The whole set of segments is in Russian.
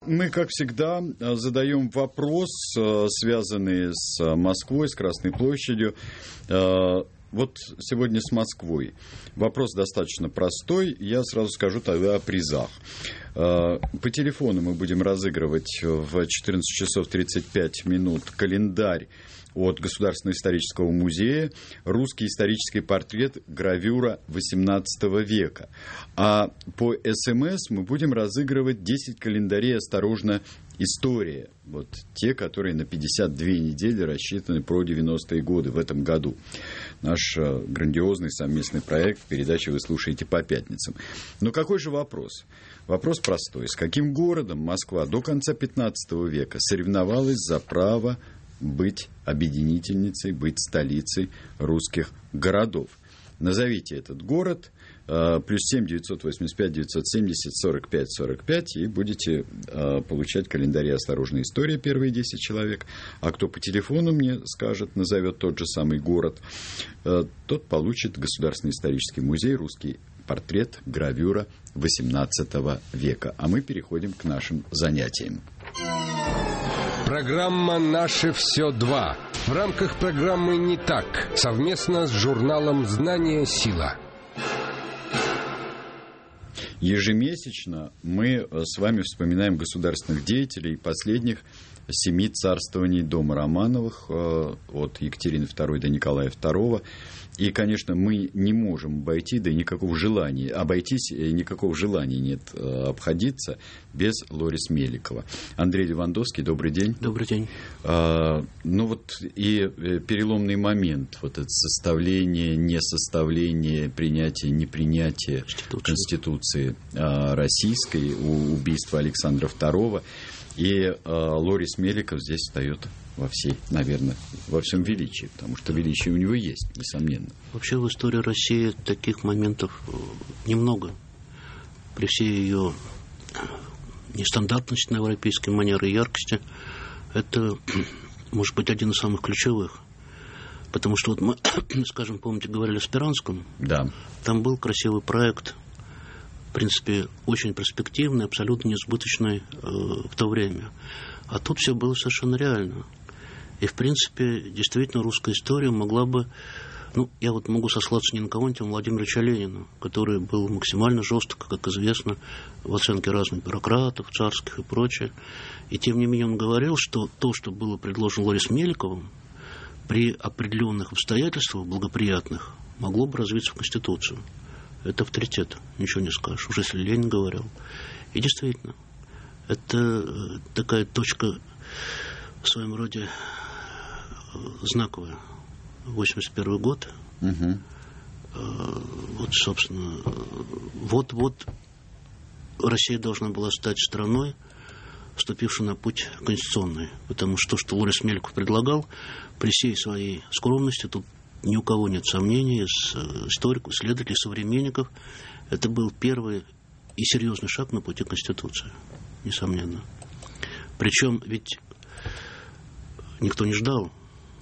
мы, как всегда, задаем вопрос, связанный с Москвой, с Красной площадью. Вот сегодня с Москвой. Вопрос достаточно простой. Я сразу скажу тогда о призах. По телефону мы будем разыгрывать в 14 часов 35 минут календарь от Государственного исторического музея, русский исторический портрет, гравюра XVIII века. А по СМС мы будем разыгрывать 10 календарей «Осторожно, история». Вот те, которые на 52 недели рассчитаны про 90-е годы в этом году. Наш грандиозный совместный проект, передачи вы слушаете по пятницам. Но какой же вопрос? Вопрос простой. С каким городом Москва до конца 15 века соревновалась за право быть объединительницей, быть столицей русских городов? Назовите этот город. Плюс 7 985 970 45 45, и будете получать календарь «Осторожная история», первые 10 человек. А кто по телефону мне скажет, назовет тот же самый город, тот получит Государственный исторический музей, русский портрет, гравюра XVIII века. А мы переходим к нашим занятиям. Программа «Наше все 2». В рамках программы «Не так» совместно с журналом «Знание. Сила». Ежемесячно мы с вами вспоминаем государственных деятелей последних 7 царствований дома Романовых, от Екатерины II до Николая II. И, конечно, мы не можем обойтись никакого желания нет обходиться без Лорис Меликова. Андрей Левандовский, добрый день. Добрый день. Ну вот и переломный момент, вот это составление, несоставление, принятие, непринятие Конституции российской, убийство Александра II. И Лорис Меликов здесь встает во всем величии, потому что величие у него есть, несомненно. Вообще в истории России таких моментов немного. При всей ее нестандартности на европейской манере и яркости, это, может быть, один из самых ключевых. Потому что вот мы, скажем, помните, говорили о Спиранском? Да. Там был красивый проект, в принципе, очень перспективный, абсолютно несбыточный в то время. А тут все было совершенно реально. И, в принципе, действительно, русская история могла бы... я вот могу сослаться не на кого-нибудь, а на Владимира Ильича Ленина, который был максимально жесток, как известно, в оценке разных бюрократов, царских и прочее. И, тем не менее, он говорил, что то, что было предложено Лорис Меликовым, при определенных обстоятельствах благоприятных, могло бы развиться в Конституцию. Это авторитет, ничего не скажешь, уже если Ленин говорил. И действительно, это такая точка в своем роде знаковая. 81 год. Угу. Вот, собственно, вот Россия должна была стать страной, вступившей на путь конституционный. Потому что то, что Лорис Меликов предлагал, при всей своей скромности, тут ни у кого нет сомнений, из историков, исследователей, современников, это был первый и серьезный шаг на пути Конституции, несомненно. Причем ведь никто не ждал.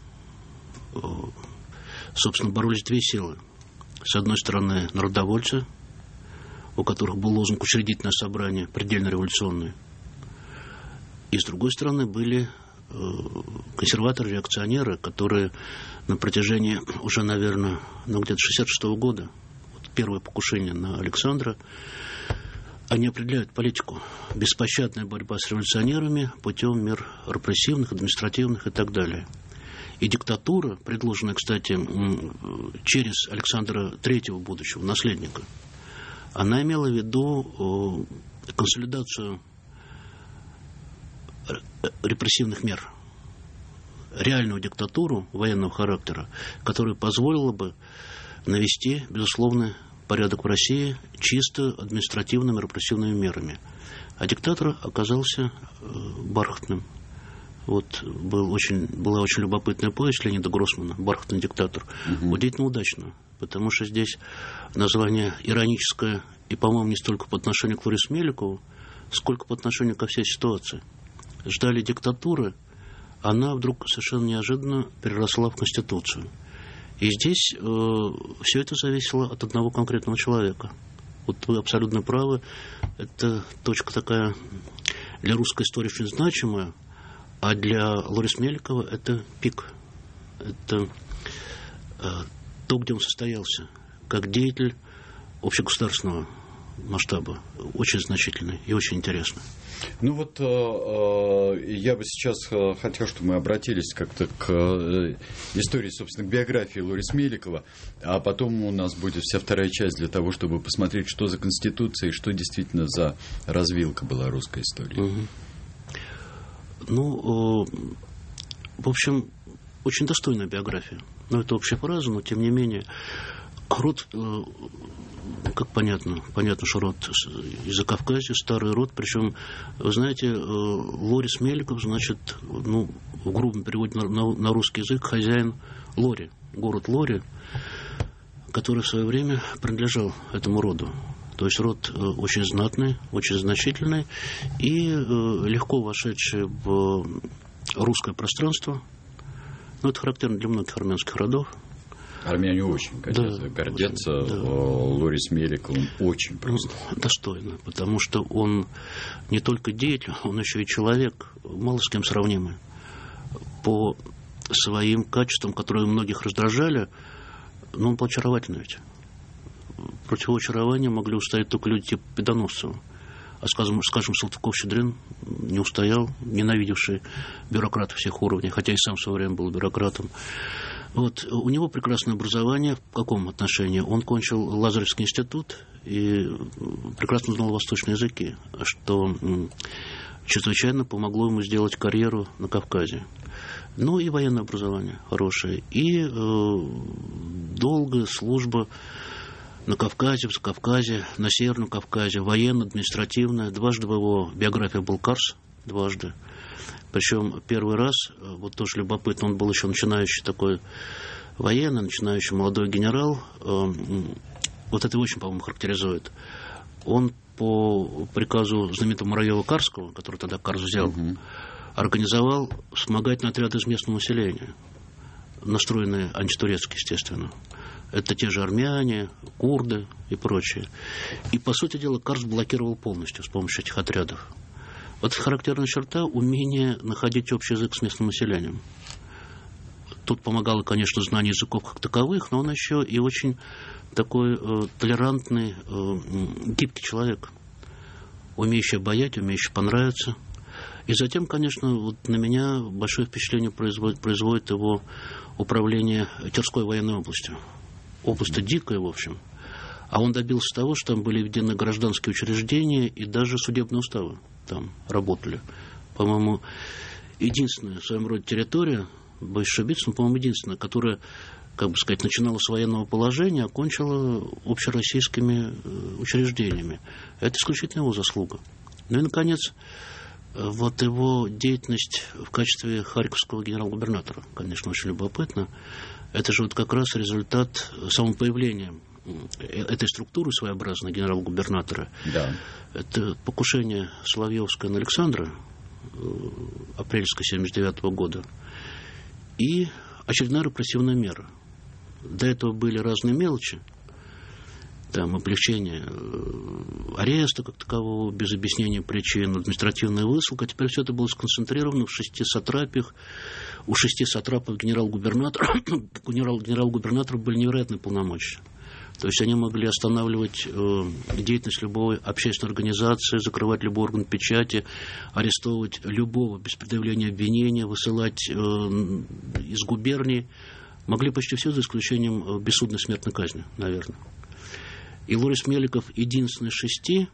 Собственно, боролись две силы. С одной стороны, народовольцы, у которых был лозунг «Учредительное собрание», предельно революционное. И с другой стороны, были консерваторы-реакционеры, которые на протяжении уже, наверное, где-то 66-го года, вот первое покушение на Александра, они определяют политику. Беспощадная борьба с революционерами путем мер репрессивных, административных и так далее. И диктатура, предложенная, кстати, через Александра III, будущего наследника, она имела в виду консолидацию репрессивных мер, реальную диктатуру военного характера, которая позволила бы навести, безусловно, порядок в России чисто административными репрессивными мерами. А диктатор оказался бархатным. Вот была очень любопытная повесть Леонида Гроссмана «Бархатный диктатор». Угу. Удивительно удачно, потому что здесь название ироническое и, по-моему, не столько по отношению к Лорису Меликову, сколько по отношению ко всей ситуации. Ждали диктатуры, она вдруг совершенно неожиданно переросла в Конституцию. И здесь все это зависело от одного конкретного человека. Вот вы абсолютно правы, это точка такая для русской истории очень значимое, а для Лорис Меликова это пик. Это то, где он состоялся, как деятель общегосударственного масштаба, очень значительный и очень интересный. Ну вот я бы сейчас хотел, чтобы мы обратились как-то к истории, собственно, к биографии Лорис Меликова, а потом у нас будет вся вторая часть для того, чтобы посмотреть, что за конституция и что действительно за развилка была русской истории. Угу. Ну, в общем, очень достойная биография. Ну, это общая фраза, но тем не менее род, как понятно, что род из Закавказья, старый род, причем, вы знаете, Лорис Меликов, значит, ну, в грубом переводе на русский язык, хозяин Лори, город Лори, который в свое время принадлежал этому роду. То есть род очень знатный, очень значительный и легко вошедший в русское пространство. Ну, это характерно для многих армянских родов. Армяне очень, конечно, гордятся Лорис Меликовым очень просто. Достойно, потому что он не только деятель, он еще и человек, мало с кем сравнимый. По своим качествам, которые многих раздражали, но он был очаровательный ведь. Против его очарования могли устоять только люди типа Педоносцева. А, скажем, Салтыков-Щедрин не устоял, ненавидевший бюрократов всех уровней, хотя и сам в свое время был бюрократом. Вот. У него прекрасное образование. В каком отношении? Он кончил Лазаревский институт и прекрасно знал восточные языки, что чрезвычайно помогло ему сделать карьеру на Кавказе. Ну и военное образование хорошее. И долгая служба на Кавказе, в Закавказье, на Северном Кавказе, военно-административная. Дважды в его биографии был Карс, дважды. Причем первый раз, вот тоже любопытно, он был еще начинающий такой военный, начинающий молодой генерал. Вот это очень, по-моему, характеризует. Он по приказу знаменитого Муравьева-Карского, который тогда Карс взял, организовал вспомогательный отряд из местного населения, настроенные антитурецки, естественно. Это те же армяне, курды и прочее. И, по сути дела, Карс блокировал полностью с помощью этих отрядов. Вот характерная черта — умение находить общий язык с местным населением. Тут помогало, конечно, знание языков как таковых, но он еще и очень такой толерантный, гибкий человек, умеющий обаять, умеющий понравиться. И затем, конечно, вот на меня большое впечатление производит его управление Терской военной областью. Область-то дикая, в общем. А он добился того, что там были введены гражданские учреждения и даже судебные уставы там работали. По-моему, единственная в своем роде территория, боюсь ошибиться, но, по-моему, единственная, которая, как бы сказать, начинала с военного положения, а кончила общероссийскими учреждениями. Это исключительно его заслуга. Ну и, наконец, вот его деятельность в качестве харьковского генерал-губернатора, конечно, очень любопытно. Это же вот как раз результат самого появления этой структуры своеобразной генерал-губернатора. Да. Это покушение Соловьевское на Александра, апрельское 1979 года, и очередная репрессивная мера. До этого были разные мелочи, там облегчение ареста как такового, без объяснения причин, административная высылка. Теперь все это было сконцентрировано в 6 сатрапиях. У 6 сатрапов генерал-губернатора были невероятные полномочия. То есть они могли останавливать деятельность любой общественной организации, закрывать любой орган печати, арестовывать любого без предъявления обвинения, высылать из губернии. Могли почти все, за исключением бессудной смертной казни, наверное. И Лорис Меликов единственный из 6,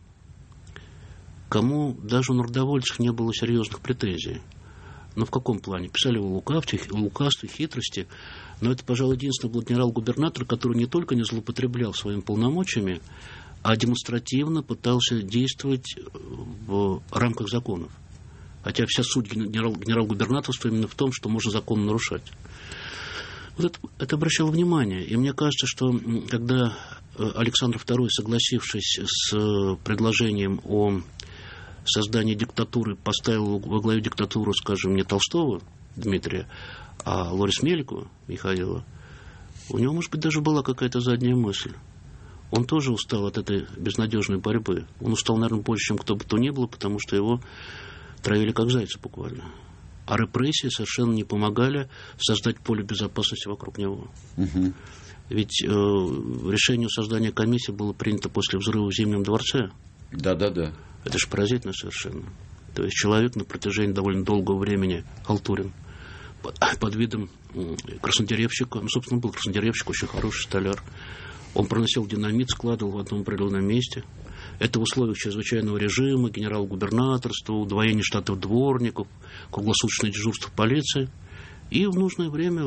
кому даже у народовольцев не было серьезных претензий. Но в каком плане? Писали его лукавстве, хитрости. Но это, пожалуй, единственный был генерал-губернатор, который не только не злоупотреблял своими полномочиями, а демонстративно пытался действовать в рамках законов. Хотя вся суть генерал-губернаторства именно в том, что можно закон нарушать. Вот это обращало внимание. И мне кажется, что когда Александр II, согласившись с предложением о создании диктатуры, поставил во главе диктатуры, скажем, не Толстого Дмитрия, а Лорис Меликова Михаила, у него, может быть, даже была какая-то задняя мысль. Он тоже устал от этой безнадежной борьбы. Он устал, наверное, больше, чем кто бы то ни было, потому что его травили как зайца буквально. А репрессии совершенно не помогали создать поле безопасности вокруг него. Ведь решение о создании комиссии было принято после взрыва в Зимнем дворце. Да. Это же поразительно совершенно. То есть человек на протяжении довольно долгого времени, Халтурин, под видом краснодеревщика, собственно, был краснодеревщик, очень хороший столяр, он проносил динамит, складывал в одном определенном месте. Это в условиях чрезвычайного режима, генерал-губернаторства, удвоение штатов дворников, круглосуточное дежурство полиции. И в нужное время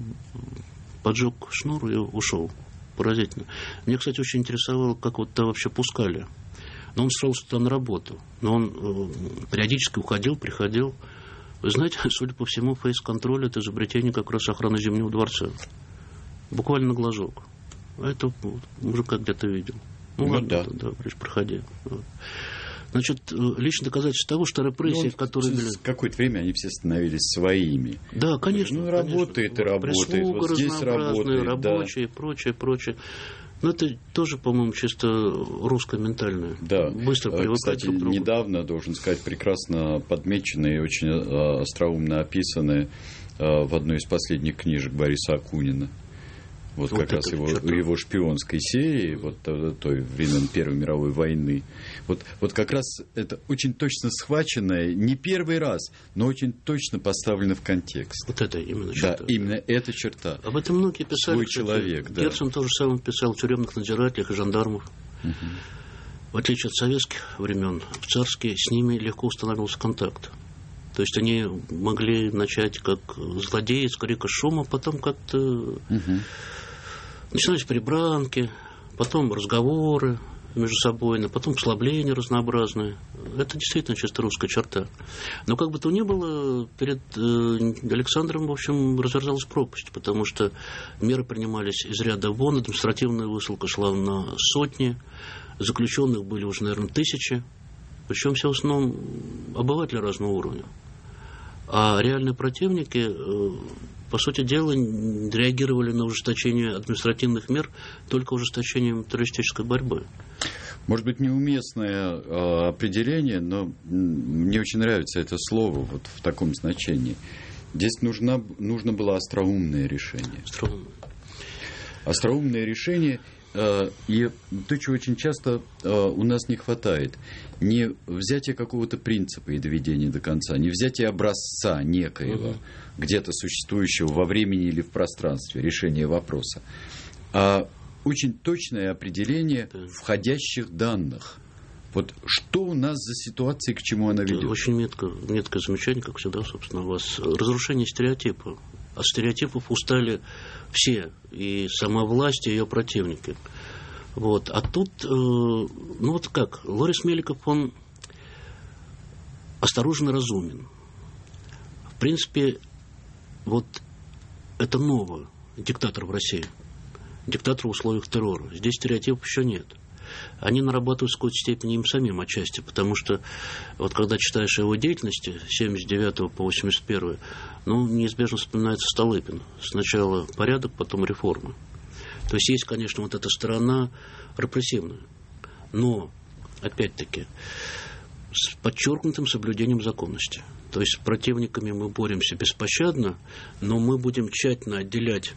поджег шнур и ушел. Поразительно. Меня, кстати, очень интересовало, как вот туда вообще пускали. Но он устроился туда на работу. Но он периодически уходил, приходил. Вы знаете, судя по всему, фейс-контроль – это изобретение как раз охраны Зимнего дворца. Буквально на глазок. А это мужика где-то видел. Ладно, да, проходи. Вот. Значит, личное доказательство того, что репрессии, которые... Через какое-то время они все становились своими. Да, конечно. Работает и работает. Прислуга вот здесь работает. Рабочие, да. прочее. Но это тоже, по-моему, чисто русское ментальное. Да. Быстро привыкать Кстати, друг к другу. недавно, должен сказать, прекрасно подмеченные и очень остроумно описаны в одной из последних книжек Бориса Акунина. Вот как раз его шпионской серии, вот той времен Первой мировой войны. Вот как раз это очень точно схваченное, не первый раз, но очень точно поставлено в контекст. Вот это именно черта. Да, именно эта черта. Об этом многие писали. Свой человек, да. Герцен тоже самое писал в тюремных надзирателях и жандармов. В отличие от советских времен, в царские с ними легко устанавливался контакт. То есть они могли начать как злодеи, с крика шума, потом как-то... Начинались прибранки, потом разговоры между собой, потом послабления разнообразные. Это действительно чисто русская черта. Но как бы то ни было, перед Александром, в общем, разверзалась пропасть, потому что меры принимались из ряда вон, административная высылка шла на сотни, заключенных были уже, наверное, тысячи, причем все в основном обыватели разного уровня. А реальные противники, по сути дела, реагировали на ужесточение административных мер только ужесточением террористической борьбы. Может быть, неуместное определение, но мне очень нравится это слово вот в таком значении. Здесь нужно было остроумное решение. Остроумное решение. И то, чего очень часто у нас не хватает, не взятие какого-то принципа и доведения до конца, не взятие образца некоего, где-то существующего во времени или в пространстве, решения вопроса, а очень точное определение входящих данных. Вот что у нас за ситуация, к чему она ведет? Очень меткое замечание, как всегда, собственно, у вас. Разрушение стереотипа. От стереотипов устали все, и сама власть, и ее противники. Вот. А тут, Лорис Меликов, он осторожно разумен. В принципе, вот это новое. Диктатор в России. Диктатор в условиях террора. Здесь стереотипов еще нет. Они нарабатывают в какой-то степени им самим отчасти, потому что вот когда читаешь о его деятельности с 79 по 81, неизбежно вспоминается Столыпин. Сначала порядок, потом реформа. То есть, конечно, вот эта сторона репрессивная. Но, опять-таки, с подчеркнутым соблюдением законности. То есть, с противниками мы боремся беспощадно, но мы будем тщательно отделять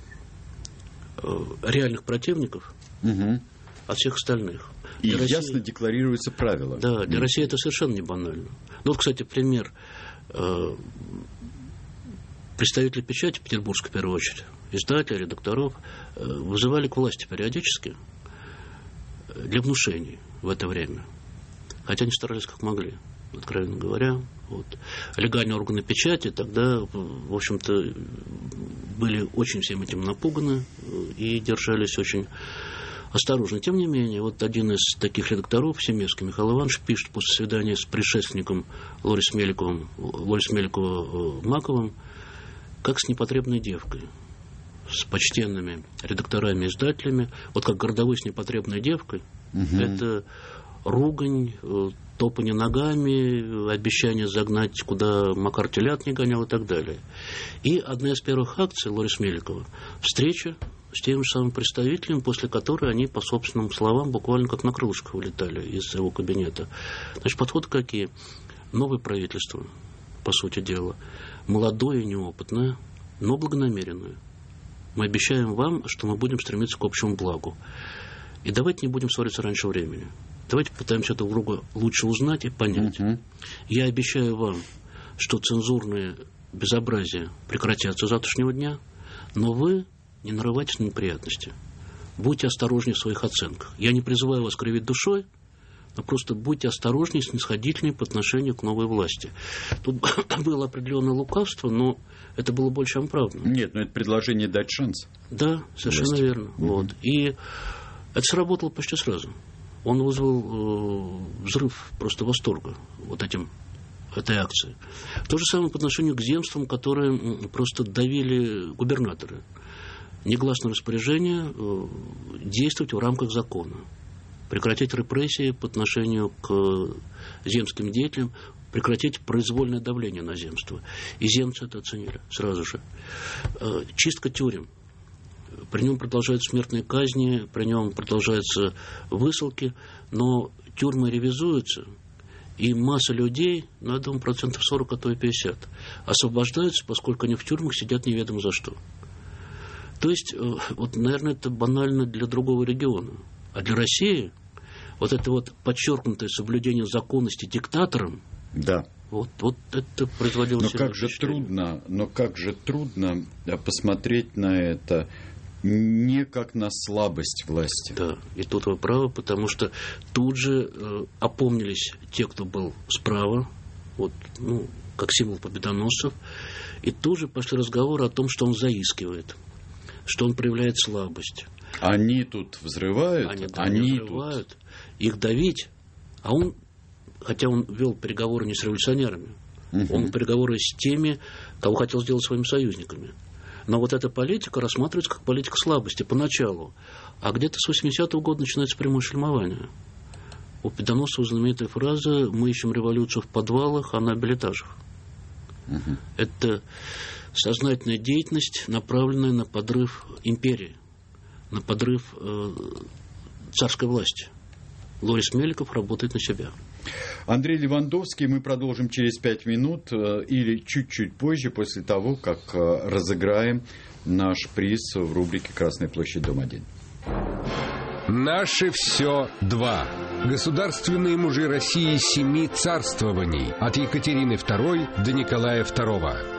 реальных противников от всех остальных. И ясно декларируются правила. Да, для России это совершенно не банально. Кстати, пример. Представители печати петербургской, в первую очередь, издателей, редакторов, вызывали к власти периодически для внушений в это время. Хотя они старались как могли, откровенно говоря. Вот. Легальные органы печати тогда, в общем-то, были очень всем этим напуганы и держались очень осторожно. Тем не менее, вот один из таких редакторов, Семевский Михаил Иванович, пишет после свидания с предшественником Лорис Меликова Маковым, как с непотребной девкой, с почтенными редакторами и издателями, вот как городовой с непотребной девкой, это ругань, топание ногами, обещание загнать, куда Макар телят не гонял и так далее. И одна из первых акций Лорис Меликова – встреча с тем же самым представителем, после которой они, по собственным словам, буквально как на крылышках вылетали из его кабинета. Значит, подходы какие? новое правительство, по сути дела, молодое, неопытное, но благонамеренное. Мы обещаем вам, что мы будем стремиться к общему благу. И давайте не будем ссориться раньше времени. Давайте попытаемся друг друга лучше узнать и понять. Я обещаю вам, что цензурные безобразия прекратятся с завтрашнего дня, но вы не нарывайтесь на неприятности. Будьте осторожнее в своих оценках. Я не призываю вас кривить душой, но просто будьте осторожнее и снисходительнее по отношению к новой власти. Тут было определенное лукавство, но это было больше оправдано. Нет, но это предложение дать шанс. Да, совершенно верно. Вот. И это сработало почти сразу. Он вызвал взрыв просто восторга этой акции. То же самое по отношению к земствам, которые просто давили губернаторы. Негласное распоряжение действовать в рамках закона. Прекратить репрессии по отношению к земским деятелям, прекратить произвольное давление на земство. И земцы это оценили сразу же. Чистка тюрем. При нем продолжаются смертные казни, при нем продолжаются высылки, но тюрьмы ревизуются, и масса людей, я думаю, 40%, а то и 50%, освобождаются, поскольку они в тюрьмах сидят неведомо за что. То есть, наверное, это банально для другого региона. А для России это подчеркнутое соблюдение законности диктатором, да. Вот это производило но как же трудно посмотреть на это не как на слабость власти. Да, и тут вы правы, потому что тут же опомнились те, кто был справа, как символ победоносцев, и тут же пошли разговоры о том, что он заискивает, что он проявляет слабость. Они тут взрывают, они взрывают, тут. Их давить, а он, хотя он вел переговоры не с революционерами, он вел переговоры с теми, кого хотел сделать своими союзниками. Но эта политика рассматривается как политика слабости поначалу. А где-то с 80-го года начинается прямое шельмование. У Победоносцева знаменитая фраза «Мы ищем революцию в подвалах, а на билетажах». Это сознательная деятельность, направленная на подрыв империи, на подрыв царской власти. Лорис Меликов работает на себя. Андрей Левандовский, мы продолжим через 5 минут или чуть-чуть позже, после того, как разыграем наш приз в рубрике «Красная площадь, дом 1». Наше все 2. Государственные мужи России 7 царствований. От Екатерины II до Николая II.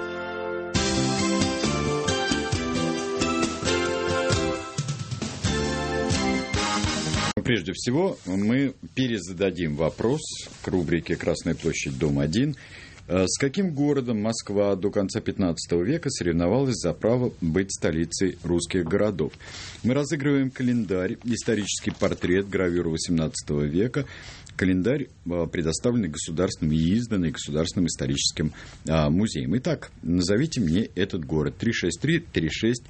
Прежде всего, мы перезададим вопрос к рубрике «Красная площадь, дом 1». С каким городом Москва до конца XV века соревновалась за право быть столицей русских городов? Мы разыгрываем календарь, исторический портрет, гравюру XVIII века. Календарь, предоставленный государственным и изданный Государственным историческим музеем. Итак, назовите мне этот город. 363-3659.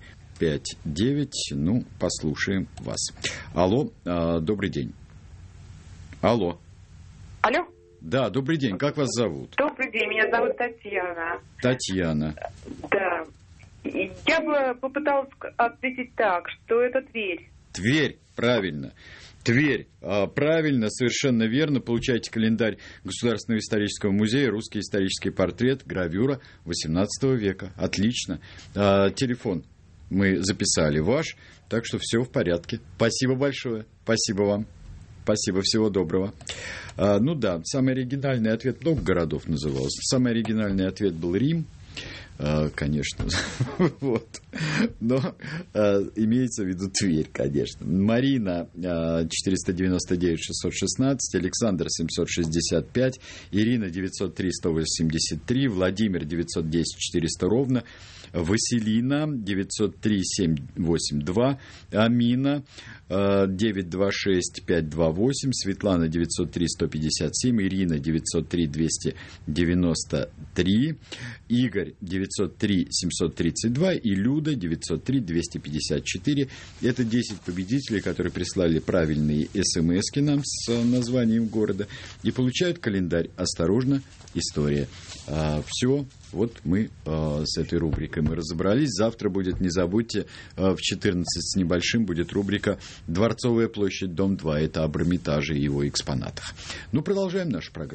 Послушаем вас. Алло, добрый день. Алло. Алло. Да, добрый день. Как вас зовут? Добрый день. Меня зовут Татьяна. Татьяна. Да. Я бы попыталась ответить так, что это Тверь. Тверь, правильно. Тверь, правильно, совершенно верно. Получаете календарь Государственного исторического музея, русский исторический портрет, гравюра XVIII века. Отлично. Телефон мы записали ваш, так что все в порядке. Спасибо большое. Спасибо вам. Спасибо, всего доброго. Самый оригинальный ответ, много городов назывался. Самый оригинальный ответ был Рим, конечно. Но имеется в виду Тверь, конечно. Марина 499-616, Александр 765, Ирина 903-183, Владимир 910-400 ровно, Василина 903-782, Амина 926-528, Светлана 903-157, Ирина 903-293, Игорь 903-732 и Люда 903-254. Это 10 победителей, которые прислали правильные смс-ки нам с названием города и получают календарь «Осторожно, история». Все. Вот мы с этой рубрикой мы разобрались. Завтра будет, не забудьте, в 14 с небольшим будет рубрика «Дворцовая площадь, дом 2». Это об Эрмитаже и его экспонатах. Продолжаем нашу программу.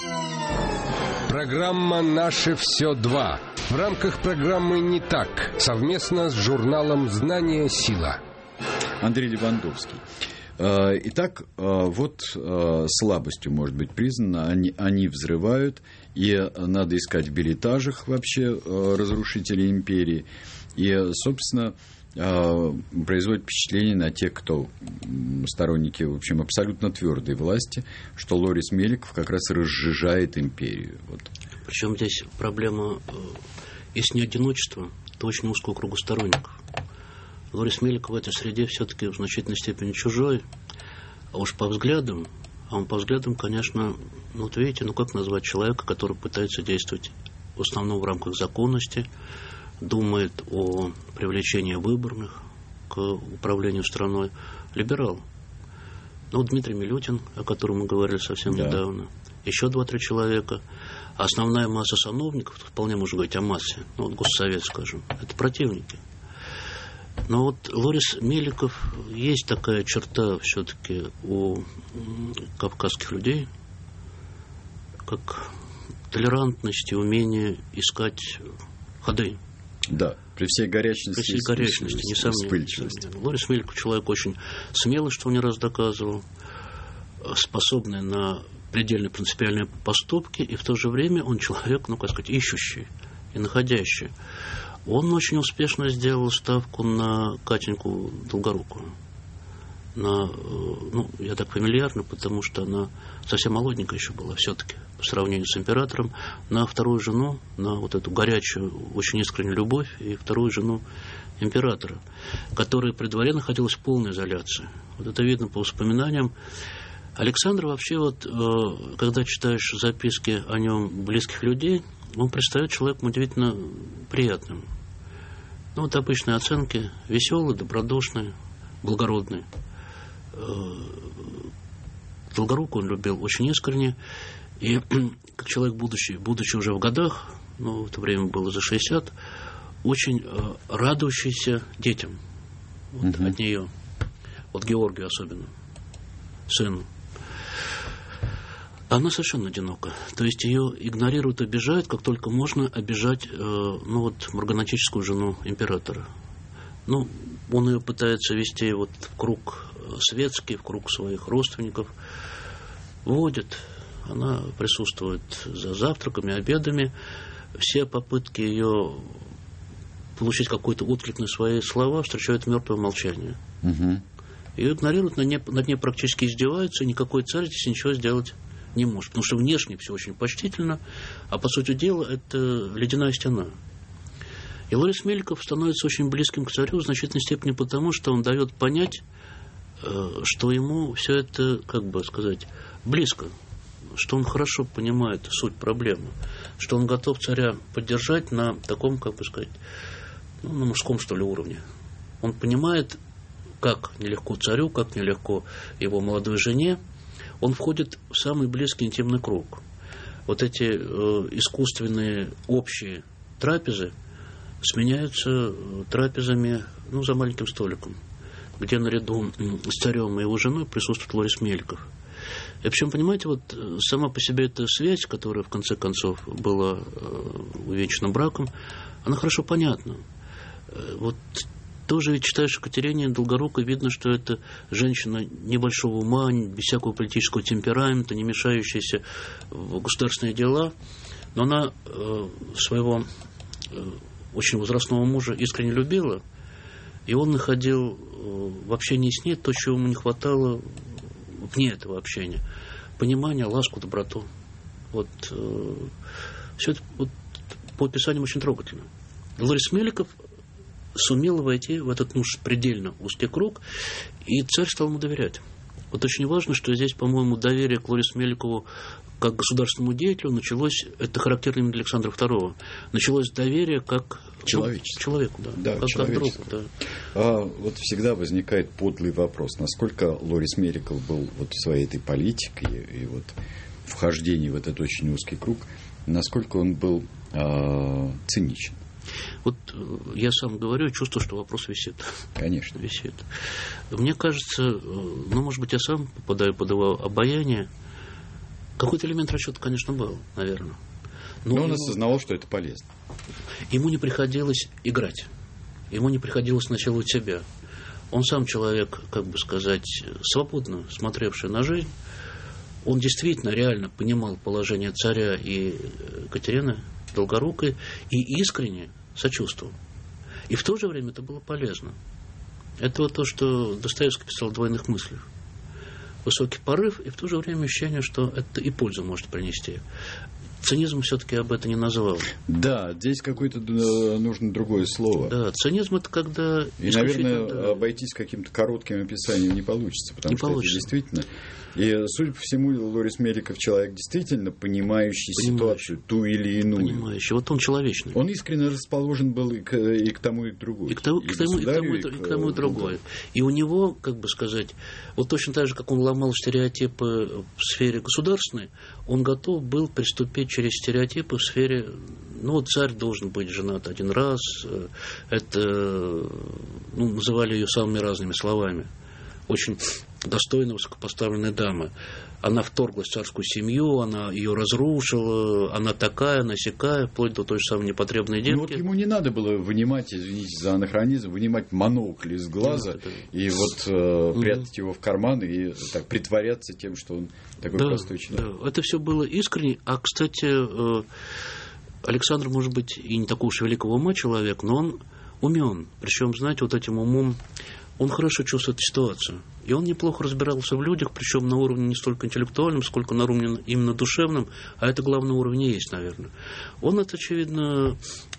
Программа «Наше все 2». В рамках программы «Не так» совместно с журналом «Знание. Сила». Андрей Левандовский. Итак, вот слабостью может быть признано, они взрывают, и надо искать в билетажах вообще разрушителей империи. И, собственно, производит впечатление на тех, кто сторонники, в общем, абсолютно твердой власти, что Лорис Меликов как раз разжижает империю. Вот. Причем здесь проблема, если не одиночество, то очень узкого круга сторонников. Лорис Меликов в этой среде все-таки в значительной степени чужой, а уж по взглядам, конечно, ну вот видите, ну как назвать человека, который пытается действовать в основном в рамках законности, думает о привлечении выборных к управлению страной, либерал. Ну, вот Дмитрий Милютин, о котором мы говорили совсем недавно, еще 2-3 человека. А основная масса сановников, вполне можно говорить о массе, ну, вот Госсовет, скажем, это противники. Но вот Лорис Меликов, есть такая черта все-таки у кавказских людей, как толерантность и умение искать ходы. Да, при всей горячности. При всей горячности, несомненно. Лорис Меликов человек очень смелый, что он не раз доказывал, способный на предельно принципиальные поступки, и в то же время он человек, ну, как сказать, ищущий и находящий. Он очень успешно сделал ставку на Катеньку Долгорукую. Ну, я так фамильярно, потому что она совсем молоденькая еще была все-таки по сравнению с императором, на вторую жену, на вот эту горячую, очень искреннюю любовь, и вторую жену императора, которая при дворе находилась в полной изоляции. Вот это видно по воспоминаниям. Александр вообще, вот, когда читаешь записки о нем близких людей, он предстает человеком удивительно приятным. Ну, вот обычные оценки: веселый, добродушный, благородный. Долгорукую он любил очень искренне. И как человек, будучи уже в годах, ну, в это время было за 60, очень радующийся детям вот, от нее. Вот Георгию особенно, сыну. Она совершенно одинока. То есть ее игнорируют, обижают, как только можно обижать, ну, вот, марганатическую жену императора. Ну, он ее пытается вести вот в круг светский, в круг своих родственников. Водит. Она присутствует за завтраками, обедами. Все попытки ее получить какой-то отклик на свои слова встречают мертвое молчание. Ее игнорируют, над ней практически издеваются, и никакой царь здесь ничего сделать не может. Потому что внешне все очень почтительно, а по сути дела это ледяная стена. И Лорис Меликов становится очень близким к царю в значительной степени потому, что он дает понять, что ему все это, как бы сказать, близко, что он хорошо понимает суть проблемы, что он готов царя поддержать на таком, как бы сказать, ну, на мужском, что ли, уровне. Он понимает, как нелегко царю, как нелегко его молодой жене. Он входит в самый близкий интимный круг. Вот эти искусственные общие трапезы сменяются трапезами, ну, за маленьким столиком, где наряду с царем и его женой присутствует Лорис Меликов. И причем, понимаете, вот сама по себе эта связь, которая в конце концов была увенчана браком, она хорошо понятна. Вот тоже ведь читаешь Екатерине Долгорукой, видно, что это женщина небольшого ума, без всякого политического темперамента, не мешающаяся в государственные дела, но она своего очень возрастного мужа искренне любила, и он находил в общении с ней то, чего ему не хватало вне этого общения: понимание, ласку, доброту. Вот все это вот, по описаниям очень трогательно. Лорис Меликов сумел войти в этот, ну, предельно узкий круг, и царь стал ему доверять. Вот очень важно, что здесь, по-моему, доверие к Лорису Меликову как государственному деятелю началось, это характерно именно для Александра II, началось доверие как человеку, да, как другу. Да. Вот всегда возникает подлый вопрос, насколько Лорис Меликов был вот в своей этой политике и вот вхождении в этот очень узкий круг, насколько он был циничен. Вот я сам говорю, чувствую, что вопрос висит. Конечно. Висит. Мне кажется, ну, может быть, я сам попадаю под его обаяние, Какой-то элемент расчета, конечно, был, наверное. Но он осознавал, что это полезно. Ему не приходилось играть. Ему не приходилось насиловать себя. Он сам человек, как бы сказать, свободно смотревший на жизнь. Он действительно реально понимал положение царя и Екатерины Долгорукой и искренне сочувствовал. И в то же время это было полезно. Это вот то, что Достоевский писал в «Двойных мыслях». Высокий порыв и в то же время ощущение, что это и пользу может принести. Цинизм все-таки об этом не называл. Да, здесь какое-то нужно другое слово. Да, цинизм — это когда... И, наверное, обойтись каким-то коротким описанием не получится, потому что это действительно... И, судя по всему, Лорис Меликов человек действительно понимающий ситуацию, ту или иную. Понимающий. Вот он человечный. Он искренне расположен был и к тому, и к другому. И к тому, и другое. И у него, как бы сказать, вот точно так же, как он ломал стереотипы в сфере государственной, он готов был приступить через стереотипы в сфере... Ну, вот царь должен быть женат один раз. Это... Ну, называли ее самыми разными словами. Очень достойная, высокопоставленная дама. Она вторглась в царскую семью, она ее разрушила, она такая, она сякая, вплоть до той же самой непотребной девки. Ну, вот ему не надо было вынимать, извините за анахронизм, вынимать монокль из глаза и вот прятать его в карман и так притворяться тем, что он такой простой человек. Да, это все было искренне. А, кстати, Александр, может быть, и не такого уж великого ума человек, но он умен. Причем, знаете, вот этим умом он хорошо чувствует ситуацию. И он неплохо разбирался в людях, причем на уровне не столько интеллектуальном, сколько на уровне именно душевном, а это главный уровень и есть, наверное. Он это, очевидно,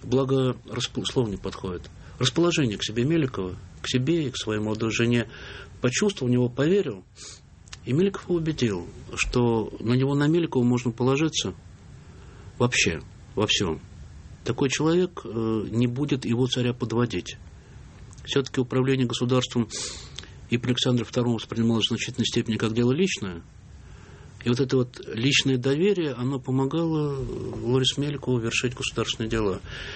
слово не подходит. Расположение к себе Меликова, к себе и к своей молодой жене почувствовал, в него поверил. И Меликов убедил, что на него, на Меликова можно положиться вообще, во всем. Такой человек не будет его царя подводить. Все-таки управление государством и при Александре II воспринималось в значительной степени как дело личное. И вот это вот личное доверие, оно помогало Лорису Меликову вершить государственные дела.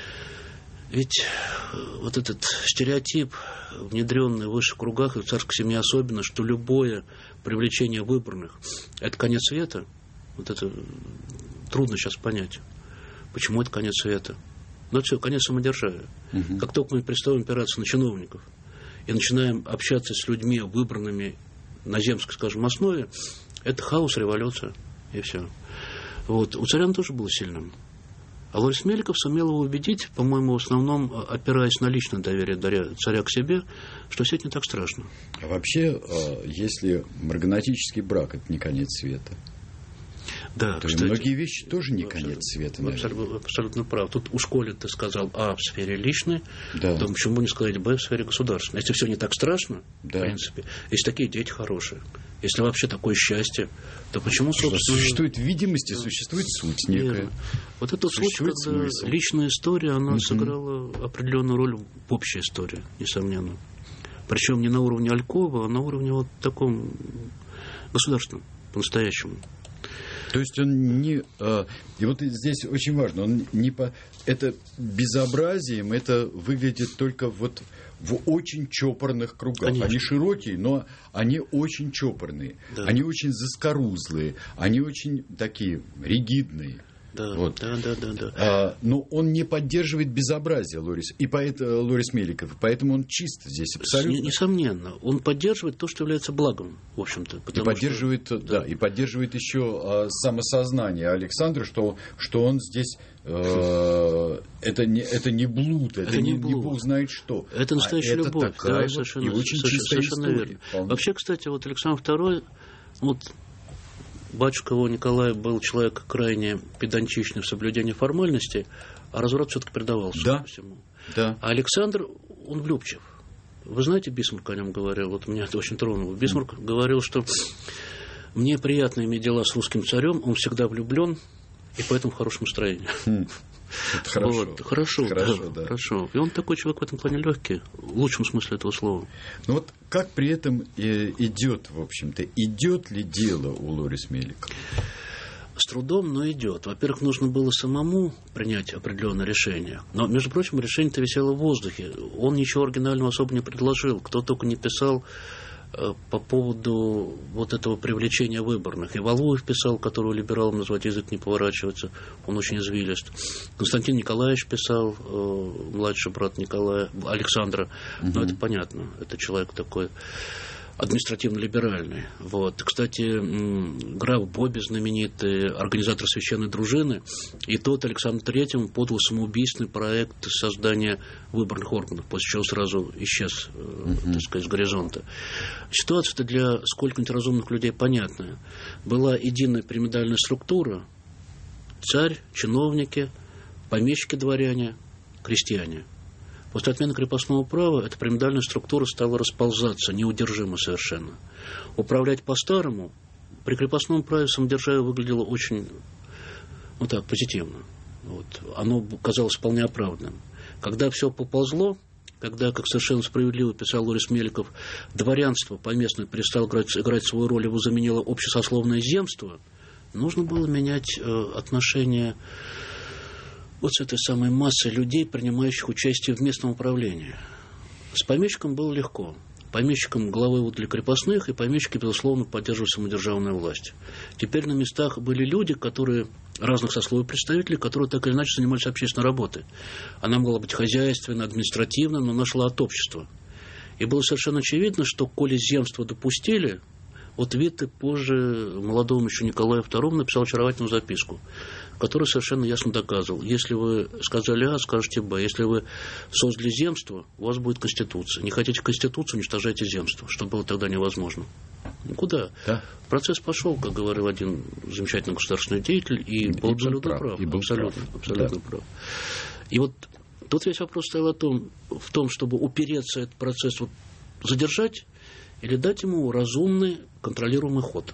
Ведь вот этот стереотип, внедренный в высших кругах и в царской семье особенно, что любое привлечение выборных – это конец света, вот это трудно сейчас понять. Почему это конец света? Ну, все, конец самодержавия. Как только мы перестаем опираться на чиновников и начинаем общаться с людьми, выбранными на земской, скажем, основе, это хаос, революция, и все. Вот. У царя он тоже был сильным. А Лорис Меликов сумел его убедить, по-моему, в основном опираясь на личное доверие царя к себе, что все это не так страшно. А вообще, если марганатический брак – это не конец света, да, то кстати, многие вещи тоже не конец света. Вы абсолютно прав. Тут у школе ты сказал А в сфере личной, то почему не сказать Б в сфере государственной? Если все не так страшно, в принципе, если такие дети хорошие, если вообще такое счастье, то почему, собственно... Существует видимость и существует суть некая. Вот эта суть, когда личная история, она сыграла определенную роль в общей истории, несомненно. Причем не на уровне Алькова, а на уровне вот таком государственном, по-настоящему. То есть он не... И вот здесь очень важно, он не по... Это безобразием, это выглядит только вот в очень чопорных кругах. Конечно. Они широкие, но они очень чопорные. Да. Они очень заскорузлые, они очень такие ригидные. Да, вот. да. Но он не поддерживает безобразие Лорис Меликов, поэтому он чист здесь абсолютно. Несомненно, он поддерживает то, что является благом, в общем-то. И поддерживает, и поддерживает еще самосознание Александра, что он здесь это не блуд, это не бог знает что. Это настоящая любовь, такая совершенно, и очень чистая история. Вообще, кстати, вот Александр II, вот батюшка его Николай был человек крайне педантичный в соблюдении формальностей, а разврат все-таки предавался всему. Да. А Александр, он влюбчив. Вы знаете, Бисмарк о нем говорил, вот меня это очень тронуло. Бисмарк говорил, что мне приятно иметь дела с русским царем, он всегда влюблен, и поэтому в хорошем настроении. Это хорошо. Вот, хорошо. И он такой человек в этом плане легкий, в лучшем смысле этого слова. Ну вот как при этом идет, в общем-то, идет ли дело у Лорис Меликова? С трудом, но идет. Во-первых, нужно было самому принять определенное решение. Но, между прочим, решение-то висело в воздухе. Он ничего оригинального особо не предложил. Кто только не писал по поводу вот этого привлечения выборных. И Валуев писал, которого либералом назвать язык не поворачивается, он очень извилист. Константин Николаевич писал, младший брат Николая, Александра, но это понятно, это человек такой административно-либеральный. Вот. Кстати, граф Бобби, знаменитый организатор священной дружины, и тот Александру Третьему подал самоубийственный проект создания выборных органов, после чего сразу исчез, так сказать, с горизонта. Ситуация-то для сколько-нибудь разумных людей понятная. Была единая пирамидальная структура: царь, чиновники, помещики-дворяне, крестьяне. После отмены крепостного права эта пирамидальная структура стала расползаться неудержимо совершенно. Управлять по-старому при крепостном праве самодержавие выглядело очень, ну так, позитивно. Вот. Оно казалось вполне оправданным. Когда все поползло, когда, как совершенно справедливо писал Лорис Меликов, дворянство поместное перестало играть свою роль, его заменило общесословное земство, нужно было менять отношения вот с этой самой массой людей, принимающих участие в местном управлении. С помещиком было легко. Помещикам главой выдали крепостных, и помещики, безусловно, поддерживали самодержавную власть. Теперь на местах были люди, которые, разных сословий представителей, которые так или иначе занимались общественной работой. Она могла быть хозяйственной, административной, но она шла от общества. И было совершенно очевидно, что, коли земство допустили, вот Витте позже молодому еще Николаю II написал очаровательную записку, который совершенно ясно доказывал: если вы сказали А, скажете Б. Если вы создали земство, у вас будет конституция. Не хотите конституцию, уничтожайте земство, что было тогда невозможно. Никуда. Да. Процесс пошел, как говорил один замечательный государственный деятель, и был абсолютно прав. Абсолютно прав. И вот тут весь вопрос стоял в том, чтобы упереться этот процесс, вот, задержать или дать ему разумный, контролируемый ход.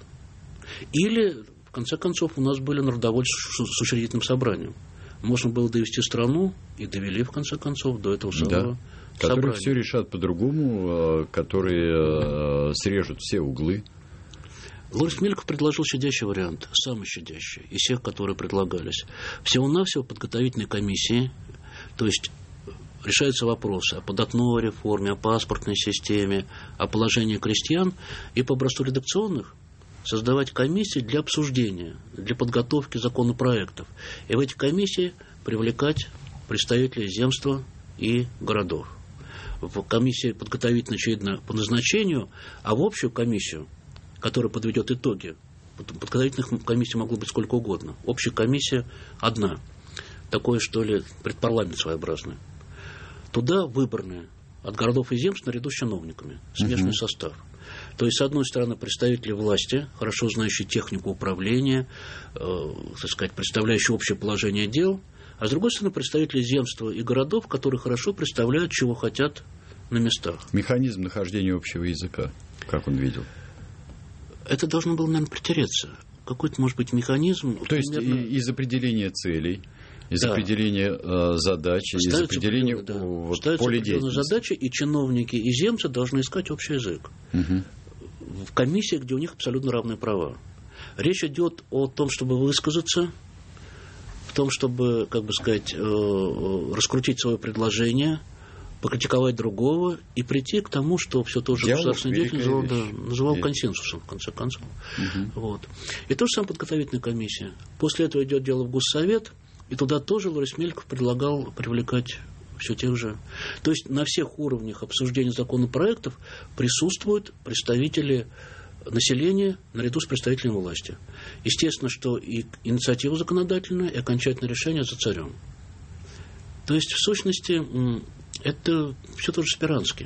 Или, в конце концов, у нас были народовольцы с учредительным собранием. Можно было довести страну, и довели, в конце концов, до этого самого собрания. Которые все решат по-другому, которые срежут все углы. Лорис Меликов предложил щадящий вариант, самый щадящий из всех, которые предлагались. Всего-навсего подготовительной комиссии, то есть решаются вопросы о податной реформе, о паспортной системе, о положении крестьян, и по образцу редакционных создавать комиссии для обсуждения, для подготовки законопроектов. И в эти комиссии привлекать представителей земства и городов. В комиссии подготовительной, очевидно, по назначению, а в общую комиссию, которая подведет итоги, подготовительных комиссий могло быть сколько угодно. Общая комиссия одна. Такое, что ли, предпарламент своеобразный. Туда выборные от городов и земств наряду с чиновниками. Смешанный состав. То есть, с одной стороны, представители власти, хорошо знающие технику управления, так сказать, представляющие общее положение дел, а с другой стороны, представители земства и городов, которые хорошо представляют, чего хотят на местах. Механизм нахождения общего языка, как он видел? Это должно было, наверное, притереться. Какой-то, может быть, механизм. То есть, из определения целей, из определения задач, из определения поля деятельности. Задачи, и чиновники, и земцы должны искать общий язык. В комиссиях, где у них абсолютно равные права. Речь идет о том, чтобы высказаться, в том, чтобы, как бы сказать, раскрутить свое предложение, покритиковать другого и прийти к тому, что все то же государственный деятель называл консенсусом, в конце концов. Вот. И то же самое подготовительная комиссия. После этого идет дело в Госсовет, и туда тоже Лорис Меликов предлагал привлекать все тех же. То есть на всех уровнях обсуждения законопроектов присутствуют представители населения наряду с представителями власти. Естественно, что и инициатива законодательная, и окончательное решение за царем. То есть, в сущности, это все тоже Спиранский.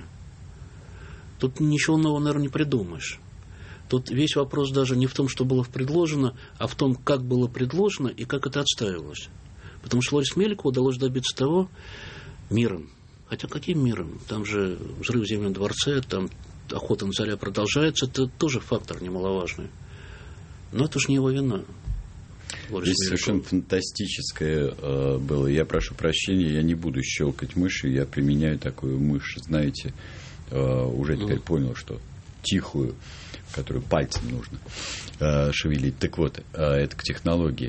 Тут ничего нового, наверное, не придумаешь. Тут весь вопрос даже не в том, что было предложено, а в том, как было предложено и как это отстаивалось. Потому что Лорис Меликову удалось добиться того миром. Хотя каким миром? Там же взрыв в Зимнем дворце, там охота на царя продолжается. Это тоже фактор немаловажный. Но это уж не его вина. Здесь совершенно фантастическое было. Я прошу прощения, я не буду щелкать мышью. Я применяю такую мышь, знаете, уже теперь понял, что тихую, которую пальцем нужно шевелить. Так вот, это к технологии.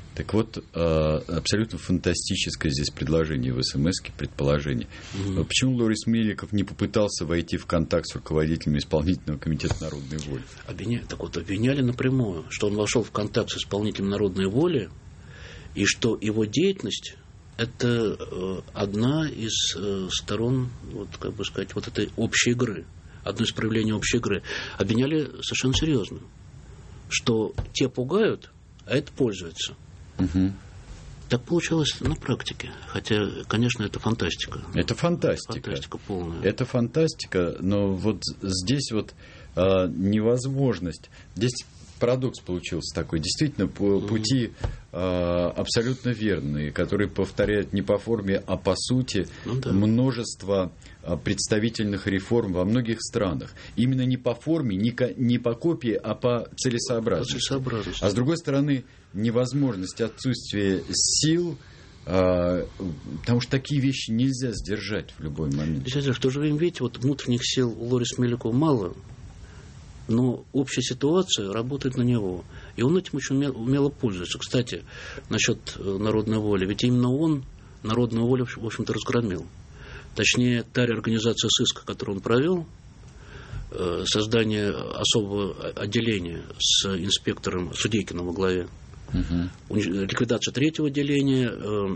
Так вот, абсолютно фантастическое здесь предложение в СМС-ке, предположение. Почему Лорис Меликов не попытался войти в контакт с руководителями исполнительного комитета народной воли? Обвиняли напрямую, что он вошел в контакт с исполнителем народной воли, и что его деятельность – это одна из сторон, этой общей игры, одно из проявлений общей игры. Обвиняли совершенно серьезно, что те пугают, а это пользуется. Угу. Так получалось на практике. Хотя, конечно, это фантастика. Это фантастика. Фантастика полная. Это фантастика, но вот здесь невозможность. Здесь парадокс получился такой. Действительно, пути абсолютно верные, которые повторяют не по форме, а по сути множество представительных реформ во многих странах. Именно не по форме, не по копии, а по целесообразности. А с другой стороны, невозможность отсутствия сил, потому что такие вещи нельзя сдержать в любой момент. В то же время, видите, внутренних сил у Лориса Меликова мало, но общая ситуация работает на него. И он этим очень умело пользуется. Кстати, насчет народной воли. Ведь именно он народную волю, в общем-то, разгромил. Точнее, та реорганизация сыска, которую он провел, создание особого отделения с инспектором Судейкиным во главе, ликвидация третьего отделения,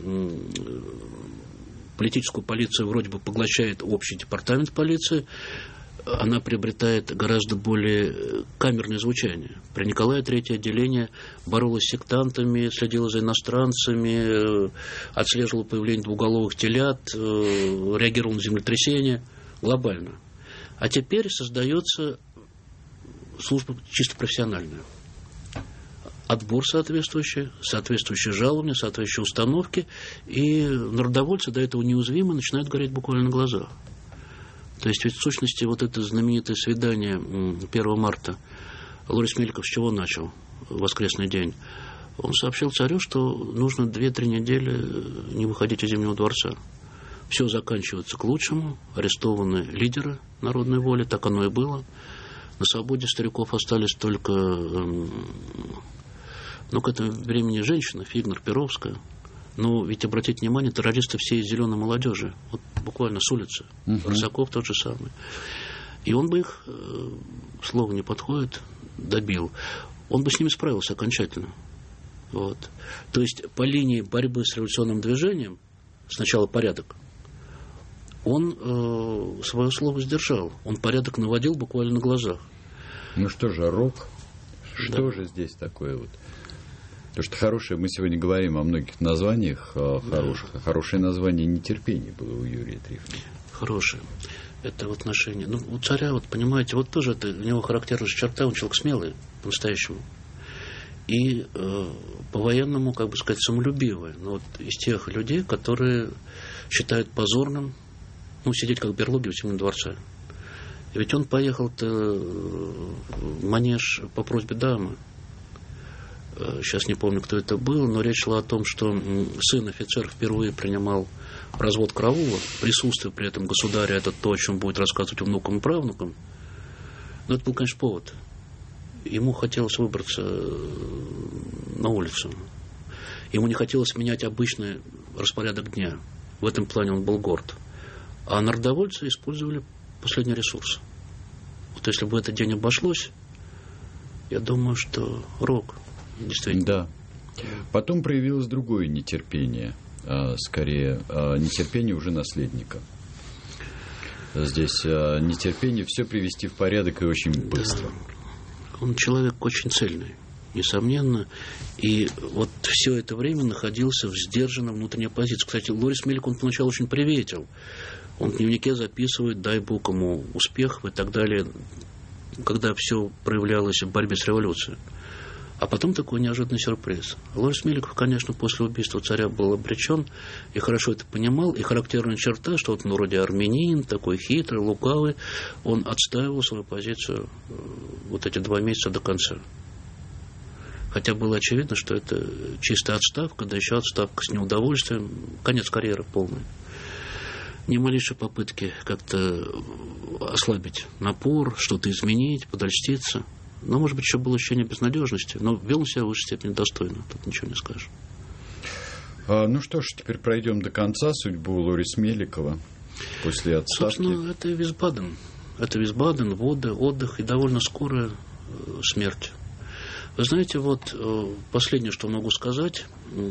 политическую полицию вроде бы поглощает общий департамент полиции, она приобретает гораздо более камерное звучание. При Николае третье отделение боролось с сектантами, следило за иностранцами, отслеживало появление двуголовых телят, реагировало на землетрясения глобально. А теперь создается служба чисто профессиональная. Отбор соответствующий, соответствующие жалования, соответствующие установки, и народовольцы, до этого неуязвимы, начинают гореть буквально на глазах. То есть, ведь в сущности, это знаменитое свидание 1 марта Лорис Меликов с чего начал в воскресный день? Он сообщил царю, что нужно 2-3 недели не выходить из Зимнего дворца. Все заканчивается к лучшему, арестованы лидеры народной воли, так оно и было. На свободе стариков остались только, к этому времени женщина, Фигнер, Перовская. Но ведь, обратите внимание, террористы все из зеленой молодежи, буквально с улицы, Рысаков тот же самый. И он бы их, слово не подходит, добил. Он бы с ними справился окончательно. То есть по линии борьбы с революционным движением, сначала порядок, он свое слово сдержал. Он порядок наводил буквально на глазах. Ну что же, рок? Что же здесь такое Потому что хорошее, мы сегодня говорим о многих названиях хороших. Да. Хорошее название «Нетерпение» было у Юрия Трифонова. Хорошее. Это в отношении... у царя, понимаете, тоже это у него характерная черта, он человек смелый, по-настоящему. И по-военному, самолюбивый. Но из тех людей, которые считают позорным, сидеть как в берлоге в Зимнем дворце. И ведь он поехал-то в манеж по просьбе дамы. Сейчас не помню, кто это был, но речь шла о том, что сын офицера впервые принимал развод караула, присутствие при этом государя, это то, о чем будет рассказывать внукам и правнукам. Но это был, конечно, повод. Ему хотелось выбраться на улицу. Ему не хотелось менять обычный распорядок дня. В этом плане он был горд. А народовольцы использовали последний ресурс. Если бы этот день обошлось, я думаю, что рок. Действительно. Да. Потом проявилось другое нетерпение, скорее нетерпение уже наследника. Здесь нетерпение все привести в порядок и очень быстро. Да. Он человек очень цельный, несомненно. И все это время находился в сдержанной внутренней оппозиции. Кстати, Лорис Меликов он поначалу очень приветил. Он в дневнике записывает, дай Бог ему успехов и так далее, когда все проявлялось в борьбе с революцией. А потом такой неожиданный сюрприз. Лорис Меликов, конечно, после убийства царя был обречен и хорошо это понимал. И характерная черта, что вроде армянин, такой хитрый, лукавый, он отстаивал свою позицию эти 2 месяца до конца. Хотя было очевидно, что это чистая отставка, да еще отставка с неудовольствием, конец карьеры полный. Ни малейшей попытки как-то ослабить напор, что-то изменить, подольститься. Но, может быть, еще было ощущение безнадежности. Но вел он себя в высшей степени достойно. Тут ничего не скажешь. Ну что ж, теперь пройдем до конца судьбу Лорис Меликова после отставки. Собственно, это Висбаден. Это Висбаден, воды, отдых и довольно скорая смерть. Вы знаете, вот последнее, что могу сказать.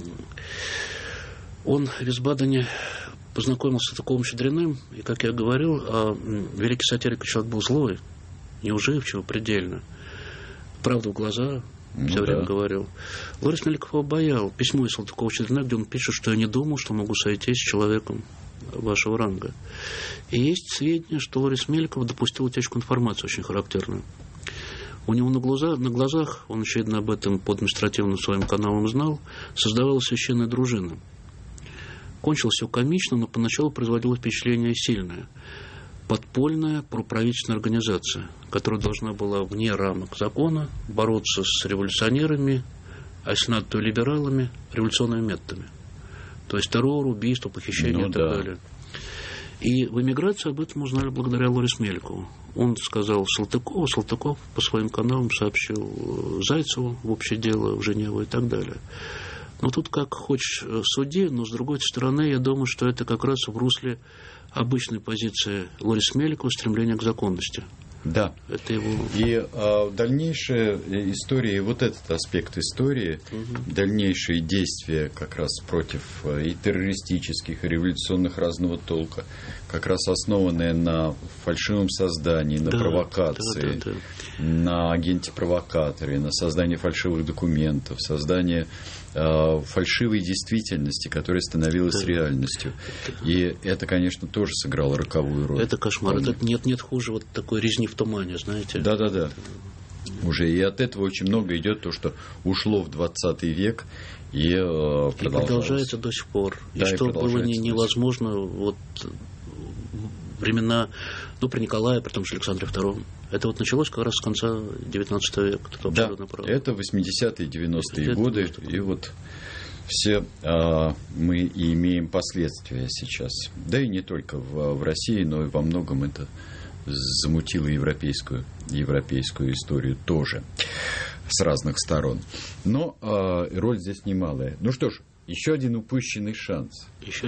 Он в Висбадене познакомился с Салтыковым-Щедриным, и, как я говорил, великий сатирик человек был злой, неуживчивый предельно. Правду в глаза все время говорил. Лорис Меликов его обаял. Письмо из Салтыкова-Щедрина, где он пишет, что я не думал, что могу сойтись с человеком вашего ранга. И есть сведения, что Лорис Меликов допустил утечку информации очень характерную. У него на глазах, он, очевидно, об этом по административным своим каналам знал, создавалась священная дружина. Кончилось все комично, но поначалу производило впечатление сильное. Подпольная проправительственная организация, которая должна была вне рамок закона бороться с революционерами, а если надо, то и либералами, революционными методами. То есть террор, убийство, похищение и так далее. И в эмиграции об этом узнали благодаря Лорис Меликову. Он сказал Салтыкову, Салтыков по своим каналам сообщил Зайцеву в общее дело, в Женеву и так далее. Но тут как хочешь суди, но с другой стороны, я думаю, что это как раз в русле обычной позиции Лорис Меликова стремления к законности. Да. Это его... И дальнейшая история, и вот этот аспект истории, дальнейшие действия как раз против и террористических, и революционных разного толка, как раз основанные на фальшивом создании, на провокации, на агенте-провокаторе, на создании фальшивых документов, создании фальшивой действительности, которая становилась реальностью. И это, конечно, тоже сыграло роковую роль. Это кошмар. Это нет хуже вот такой резни в тумане, знаете. Да. Уже и от этого очень много идет то, что ушло в 20 век и продолжается до сих пор. Да, и что было невозможно вот времена, при Николае, при том же Александре II. Это вот началось как раз с конца XIX века. Да, это 80-е, 90-е годы. И вот все мы и имеем последствия сейчас. Да и не только в России, но и во многом это замутило европейскую историю тоже с разных сторон. Но роль здесь немалая. Ну что ж, еще один упущенный шанс.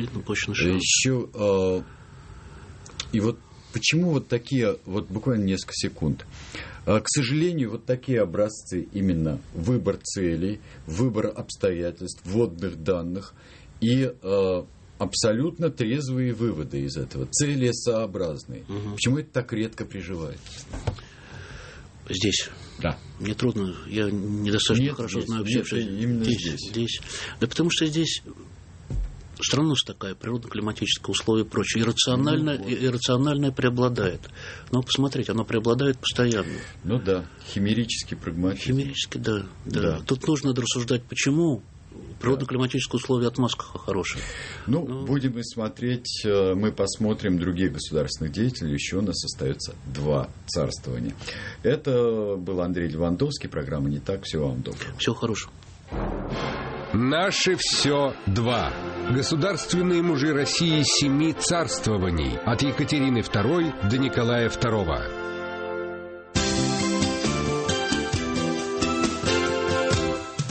И вот почему вот такие, вот буквально несколько секунд. К сожалению, вот такие образцы, именно выбор целей, выбор обстоятельств, вводных данных и абсолютно трезвые выводы из этого, целесообразные. Почему это так редко приживается? Здесь. Да. Мне трудно, я недостаточно хорошо знаю все. Именно здесь. Да потому что здесь... Страна у нас такая, природно-климатическое условие и прочее. Иррациональное преобладает. Но посмотрите, оно преобладает постоянно. Ну да, химерический прагматизм. Химерически, да. Тут нужно рассуждать, почему природно-климатические условия отмазка хорошая. Будем смотреть, мы посмотрим других государственных деятелей. Еще у нас остается 2 царствования. Это был Андрей Левандовский, программа «Не так». Всего вам доброго. Всего хорошего. Наше все 2. Государственные мужи России 7 царствований. От Екатерины II до Николая II.